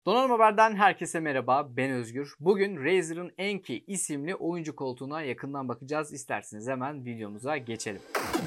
Donanım Haber'den herkese merhaba, ben Özgür. Bugün Razer'ın Enki isimli oyuncu koltuğuna yakından bakacağız. İsterseniz hemen videomuza geçelim.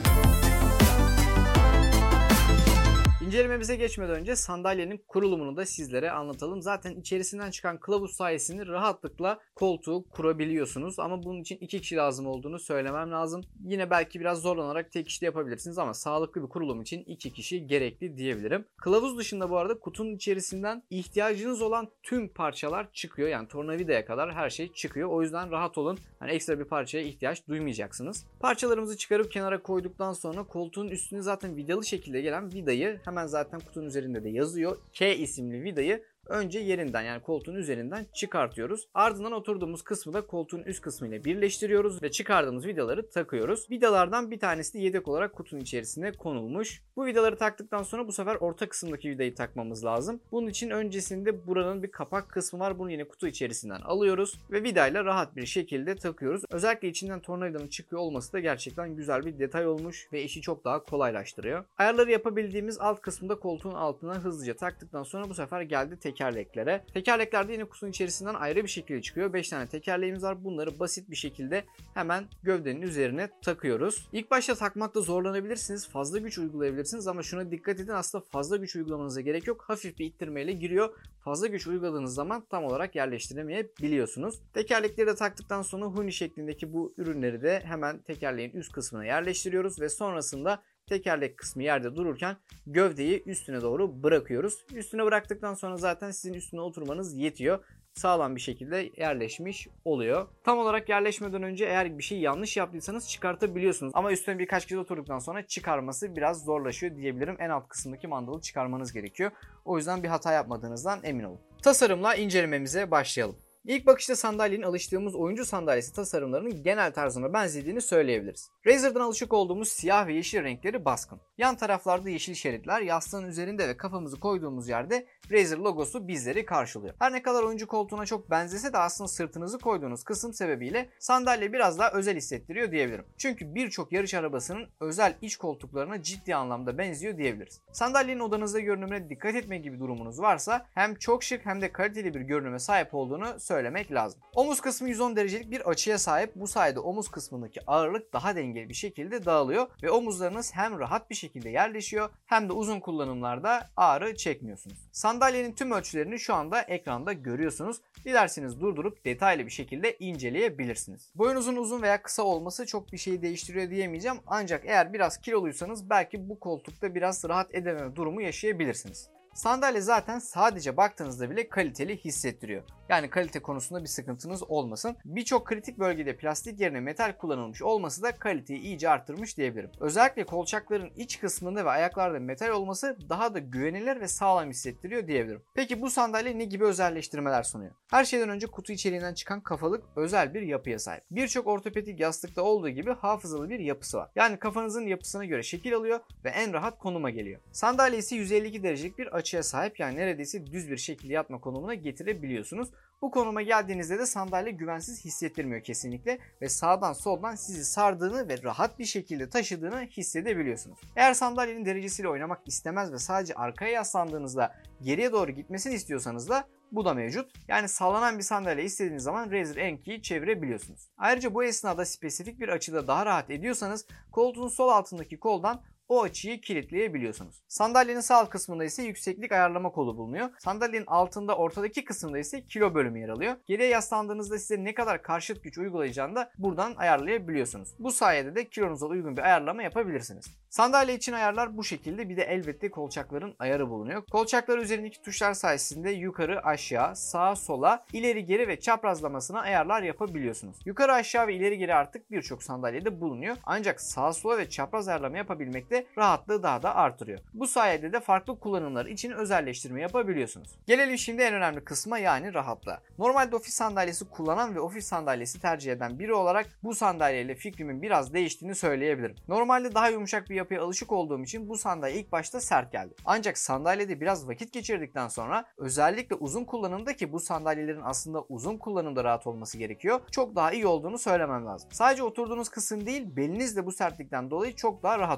İncelememize geçmeden önce sandalyenin kurulumunu da sizlere anlatalım. Zaten içerisinden çıkan kılavuz sayesinde rahatlıkla koltuğu kurabiliyorsunuz. Ama bunun için 2 kişi lazım olduğunu söylemem lazım. Yine belki biraz zorlanarak tek kişi de yapabilirsiniz ama sağlıklı bir kurulum için 2 kişi gerekli diyebilirim. Kılavuz dışında bu arada kutunun içerisinden ihtiyacınız olan tüm parçalar çıkıyor. Yani tornavidaya kadar her şey çıkıyor. O yüzden rahat olun. Hani ekstra bir parçaya ihtiyaç duymayacaksınız. Parçalarımızı çıkarıp kenara koyduktan sonra koltuğun üstüne zaten vidalı şekilde gelen vidayı hemen zaten kutunun üzerinde de yazıyor. K isimli vidayı önce yerinden, yani koltuğun üzerinden çıkartıyoruz. Ardından oturduğumuz kısmı da koltuğun üst kısmı ile birleştiriyoruz ve çıkardığımız vidaları takıyoruz. Vidalardan bir tanesi de yedek olarak kutunun içerisine konulmuş. Bu vidaları taktıktan sonra bu sefer orta kısımdaki vidayı takmamız lazım. Bunun için öncesinde buranın bir kapak kısmı var. Bunu yine kutu içerisinden alıyoruz ve vidayla rahat bir şekilde takıyoruz. Özellikle içinden tornavidanın çıkıyor olması da gerçekten güzel bir detay olmuş ve işi çok daha kolaylaştırıyor. Ayarları yapabildiğimiz alt kısmında koltuğun altına hızlıca taktıktan sonra bu sefer geldi tekerleklere. Tekerlekler de yine kutunun içerisinden ayrı bir şekilde çıkıyor. 5 tane tekerleğimiz var. Bunları basit bir şekilde hemen gövdenin üzerine takıyoruz. İlk başta takmakta zorlanabilirsiniz. Fazla güç uygulayabilirsiniz ama şuna dikkat edin. Aslında fazla güç uygulamanıza gerek yok. Hafif bir ittirmeyle giriyor. Fazla güç uyguladığınız zaman tam olarak yerleştiremeyebiliyorsunuz. Tekerlekleri de taktıktan sonra huni şeklindeki bu ürünleri de hemen tekerleğin üst kısmına yerleştiriyoruz ve sonrasında tekerlek kısmı yerde dururken gövdeyi üstüne doğru bırakıyoruz. Üstüne bıraktıktan sonra zaten sizin üstüne oturmanız yetiyor. Sağlam bir şekilde yerleşmiş oluyor. Tam olarak yerleşmeden önce eğer bir şey yanlış yaptıysanız çıkartabiliyorsunuz. Ama üstüne birkaç kez oturduktan sonra çıkarması biraz zorlaşıyor diyebilirim. En alt kısımdaki mandalı çıkarmanız gerekiyor. O yüzden bir hata yapmadığınızdan emin olun. Tasarımla incelememize başlayalım. İlk bakışta sandalyenin alıştığımız oyuncu sandalyesi tasarımlarının genel tarzına benzediğini söyleyebiliriz. Razer'dan alışık olduğumuz siyah ve yeşil renkleri baskın. Yan taraflarda yeşil şeritler, yastığın üzerinde ve kafamızı koyduğumuz yerde Razer logosu bizleri karşılıyor. Her ne kadar oyuncu koltuğuna çok benzese de aslında sırtınızı koyduğunuz kısım sebebiyle sandalye biraz daha özel hissettiriyor diyebilirim. Çünkü birçok yarış arabasının özel iç koltuklarına ciddi anlamda benziyor diyebiliriz. Sandalyenin odanızda görünümüne dikkat etme gibi durumunuz varsa hem çok şık hem de kaliteli bir görünüme sahip olduğunu söylemek lazım. Omuz kısmı 110 derecelik bir açıya sahip. Bu sayede omuz kısmındaki ağırlık daha dengeli bir şekilde dağılıyor ve omuzlarınız hem rahat bir şekilde yerleşiyor hem de uzun kullanımlarda ağrı çekmiyorsunuz. Sandalyenin tüm ölçülerini şu anda ekranda görüyorsunuz. Dilerseniz durdurup detaylı bir şekilde inceleyebilirsiniz. Boyunuzun uzun veya kısa olması çok bir şey değiştiriyor diyemeyeceğim. Ancak eğer biraz kiloluysanız belki bu koltukta biraz rahat edememe durumu yaşayabilirsiniz. Sandalye zaten sadece baktığınızda bile kaliteli hissettiriyor. Yani kalite konusunda bir sıkıntınız olmasın. Birçok kritik bölgede plastik yerine metal kullanılmış olması da kaliteyi iyice arttırmış diyebilirim. Özellikle kolçakların iç kısmında ve ayaklarda metal olması daha da güvenilir ve sağlam hissettiriyor diyebilirim. Peki bu sandalye ne gibi özelleştirmeler sunuyor? Her şeyden önce kutu içeriğinden çıkan kafalık özel bir yapıya sahip. Birçok ortopedik yastıkta olduğu gibi hafızalı bir yapısı var. Yani kafanızın yapısına göre şekil alıyor ve en rahat konuma geliyor. Sandalye ise 152 derecelik bir açıya sahip, yani neredeyse düz bir şekilde yatma konumuna getirebiliyorsunuz. Bu konuma geldiğinizde de sandalye güvensiz hissettirmiyor kesinlikle ve sağdan soldan sizi sardığını ve rahat bir şekilde taşıdığını hissedebiliyorsunuz. Eğer sandalyenin derecesiyle oynamak istemez ve sadece arkaya yaslandığınızda geriye doğru gitmesini istiyorsanız da bu da mevcut. Yani sallanan bir sandalye istediğiniz zaman Razer Enki'yi çevirebiliyorsunuz. Ayrıca bu esnada spesifik bir açıda daha rahat ediyorsanız koltuğun sol altındaki koldan o açıyı kilitleyebiliyorsunuz. Sandalyenin sağ alt kısmında ise yükseklik ayarlama kolu bulunuyor. Sandalyenin altında ortadaki kısımda ise kilo bölümü yer alıyor. Geriye yaslandığınızda size ne kadar karşıt güç uygulayacağını da buradan ayarlayabiliyorsunuz. Bu sayede de kilonuza uygun bir ayarlama yapabilirsiniz. Sandalye için ayarlar bu şekilde, bir de elbette kolçakların ayarı bulunuyor. Kolçaklar üzerindeki tuşlar sayesinde yukarı aşağı, sağa sola, ileri geri ve çaprazlamasına ayarlar yapabiliyorsunuz. Yukarı aşağı ve ileri geri artık birçok sandalyede bulunuyor. Ancak sağa sola ve çapraz ayarlama yapabilmek de rahatlığı daha da artırıyor. Bu sayede de farklı kullanımlar için özelleştirme yapabiliyorsunuz. Gelelim şimdi en önemli kısma, yani rahatlığa. Normalde ofis sandalyesi kullanan ve ofis sandalyesi tercih eden biri olarak bu sandalyeyle fikrimin biraz değiştiğini söyleyebilirim. Normalde daha yumuşak bir yapıya alışık olduğum için bu sandalye ilk başta sert geldi. Ancak sandalyede biraz vakit geçirdikten sonra özellikle uzun kullanımda, ki bu sandalyelerin aslında uzun kullanımda rahat olması gerekiyor, çok daha iyi olduğunu söylemem lazım. Sadece oturduğunuz kısım değil, beliniz de bu sertlikten dolayı çok daha rahat oluyor.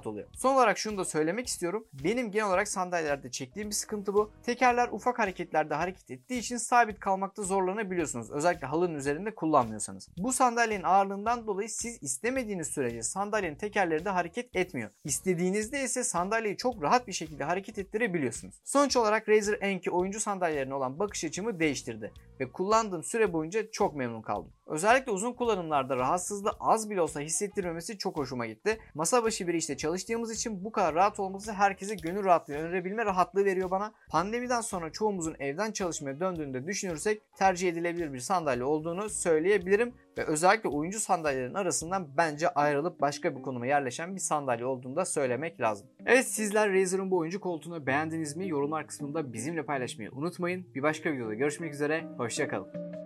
Son olarak şunu da söylemek istiyorum. Benim genel olarak sandalyelerde çektiğim bir sıkıntı bu. Tekerler ufak hareketlerde hareket ettiği için sabit kalmakta zorlanabiliyorsunuz. Özellikle halının üzerinde kullanmıyorsanız. Bu sandalyenin ağırlığından dolayı siz istemediğiniz sürece sandalyenin tekerleri de hareket etmiyor. İstediğinizde ise sandalyeyi çok rahat bir şekilde hareket ettirebiliyorsunuz. Sonuç olarak Razer N2 oyuncu sandalyelerine olan bakış açımı değiştirdi ve kullandığım süre boyunca çok memnun kaldım. Özellikle uzun kullanımlarda rahatsızlığı az bile olsa hissettirmemesi çok hoşuma gitti. Masa başı bir işte çalıştığımız için bu kadar rahat olması herkese gönül rahatlığı önerebilme rahatlığı veriyor bana. Pandemiden sonra çoğumuzun evden çalışmaya döndüğünü de düşünürsek tercih edilebilir bir sandalye olduğunu söyleyebilirim. Ve özellikle oyuncu sandalyelerin arasından bence ayrılıp başka bir konuma yerleşen bir sandalye olduğunu da söylemek lazım. Evet, sizler Razer'ın bu oyuncu koltuğunu beğendiniz mi? Yorumlar kısmında bizimle paylaşmayı unutmayın. Bir başka videoda görüşmek üzere. Hoşça kalın.